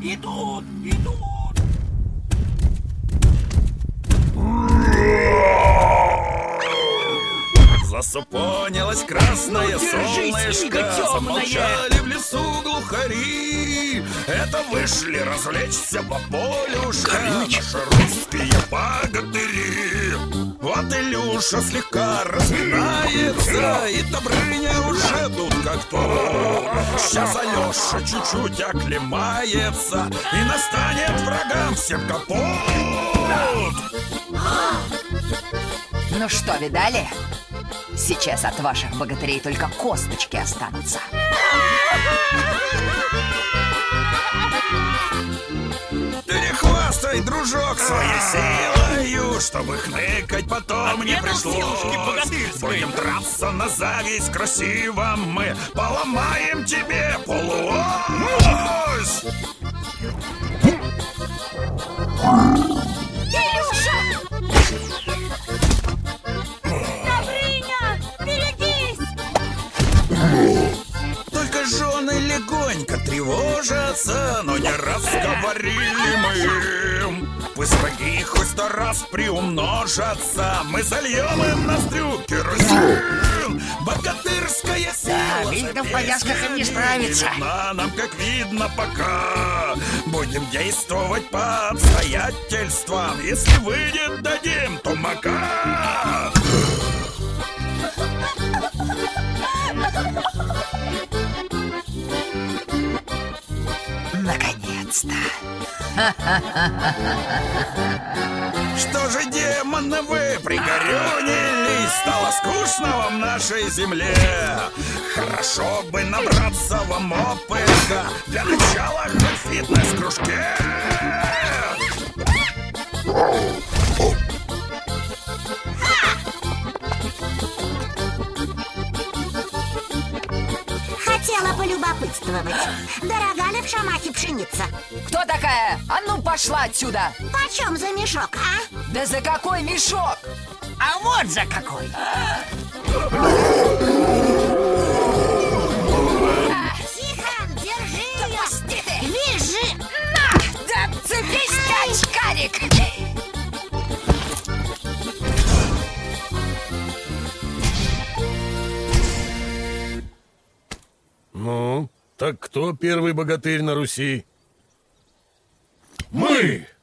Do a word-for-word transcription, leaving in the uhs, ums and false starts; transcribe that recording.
Идут, идут. Засупонилось красное Ну, держись, солнышко, иго темное. замолчали в лесу глухари. Это вышли развлечься по полюшка наши русские богатыри. Вот Илюша слегка разминается, и Добрыня уже тут как тут. Сейчас Алеша чуть-чуть оклемается, и настанет врагам всем капут. Ну что, видали? Сейчас от ваших богатырей только косточки останутся. Ты не хвастай, дружок, своей силою, чтобы хныкать потом не пришлось. Будем драться на зависть красивом мы, поломаем тебе полуось. Только жены легонько тревожатся, но не раз говорили мы им: пусть враги хоть сто раз приумножатся, мы зальем им ноздрю керосин. Богатырская сила, Да, видно, в повязках им не справиться. видна нам, как видно, пока. Будем действовать по обстоятельствам, если выйдет, дадим тумака. Наконец-то. Что же, демоны, вы пригорюнились? Стало скучно вам в нашей земле. Хорошо бы набраться вам опыта, для начала хоть в фитнес-кружке. Хотела полюбопытствовать. Дорога ли в Шамахе пшеница? Кто такая? А ну пошла отсюда! Почем за мешок, а? Да за какой мешок? А вот за какой. Тихо, держи ее! Пусти ты! Вяжи! На! Да цепись ты, очкарик! Ну, так кто первый богатырь на Руси? Мы!